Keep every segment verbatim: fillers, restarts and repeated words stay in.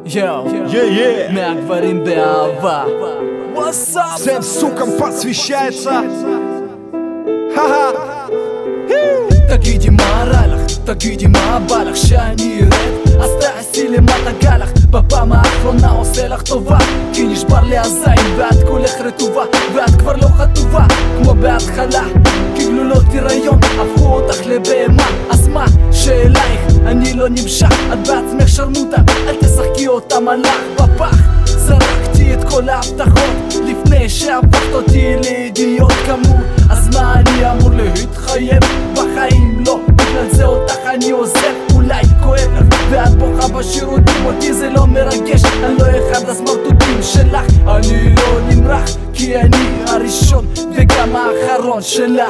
Йоу, Yeah, yeah. מהגברים באהבה. What's up? Всем сукам посвящается. Ха-ха. תגידי מה רע לך, תגידי מה בא לך שאני ארד, אז תעשי למטה גע לך. בפעם האחרונה עושה לך טובה, כי נשבר לי הזין ואת כולך רטובה, ואת כבר לא חטובה כמו בהתחלה, כי גלולות הריון הפכו אותך לבהמה. אז מה שאלייך, אני לא נמשך, את בעצמך שרמוטה, אל תשחקי אותה מלאך בפח. זרקתי את כל ההבטחות לפני שהפכת אותי לאידיוט כמור, אז מה אני אמור להתחייב? בחיים לא, בגלל זה אותך אני עוזב. אולי כואב לך ואת בוכה בשירותים, אותי זה לא מרגש, אני לא אחד הסמרטוטים שלך. אני לא נמרח כי אני הראשון וגם האחרון שלך.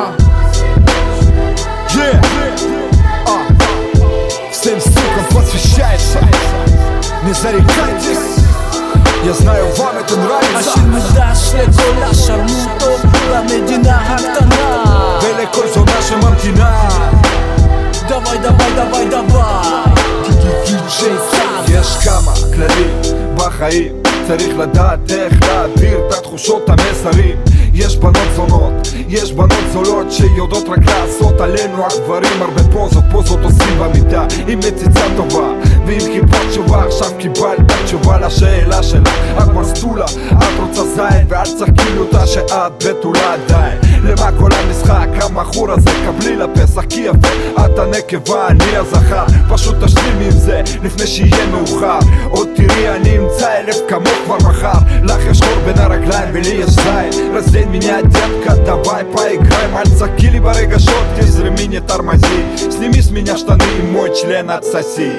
Yeah. А. Всем сукам посвящается. Не зарекайтесь, я знаю, вам это нравится. השיר מוקדש לכל השרמוטות במדינה הקטנה ולכל זונה שממתינה. דווי דווי דווי דווי די-ג'יי סאב. יש כמה כללים בחיים, צריך לדעת איך להעביר את התחושות המסרים. יש בנות זונות, יש בנות זולות שיודעות רק לעשות עלינו הגברים הרבה פוזות, פוזות עושים במיטה עם מציצה טובה ועם חיפת תשובה. עכשיו קיבלת תשובה לשאלה שלה, את מסטולה, את רוצה זין ואל תשחקי לי אותה שאת בתולה עדיין. למה כל המשחק המחור הזה? קבלי לפסח כי יפה, את הנקבה אני הזכר, פשוט תשלים עם זה לפני שיהיה מאוחר. עוד תראי אני אמצא אלף כמוך כבר מחר, לך יש חור בין הרגליים ולי יש זין. раздень меня, детка, давай поиграем, отсоки ли барыгашот, изрыми не тормози, сними с меня штаны и мой член отсоси.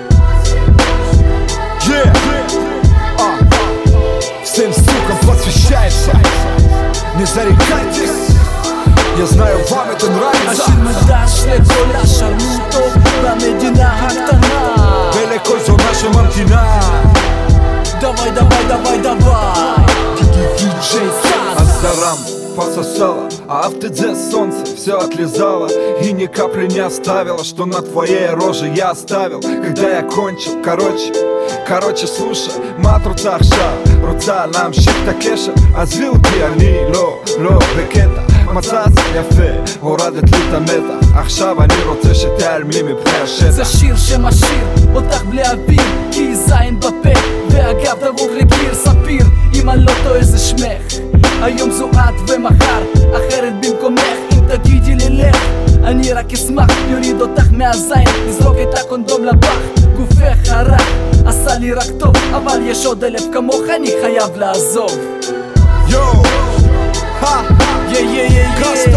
Yeah. А. Всем сукам посвящается. Не зарекайтесь, я знаю, вам это нравится. השיר מוקדש לכל השרמוטות במדינה הקטנה ולכל זונה שממתינה. דווי דווי דווי דווי די-ג'יי סאב. Азарам пососала, а в ТД солнце все отлизало и ни капли не оставила, что на твоей роже я оставил, когда я кончил. Короче, короче, слушай, מה את רוצה עכשיו? רוצה להמשיך את הקשר? עזבי אותי, אני לא, לא בקטע. מצאת יפה, הורדת לי את המתח, עכשיו אני רוצה שתעלמי מפני השטח. זה שיר שמשאיר אותך בלי אוויר, כי זין בפה ואגב דבוק לקיר. ספיר, אם אני לא טועה זה שמך, היום זו את ומחר אחרת במקומך. אם תגידי לי לך, אני רק אשמח יוריד אותך מהזין, נזרוק את הקונדום לפח. גופך הרע עשה לי רק טוב, אבל יש עוד אלף כמוך, אני חייב לעזוב. יו! Ha! Yeah, yeah, yeah, yeah.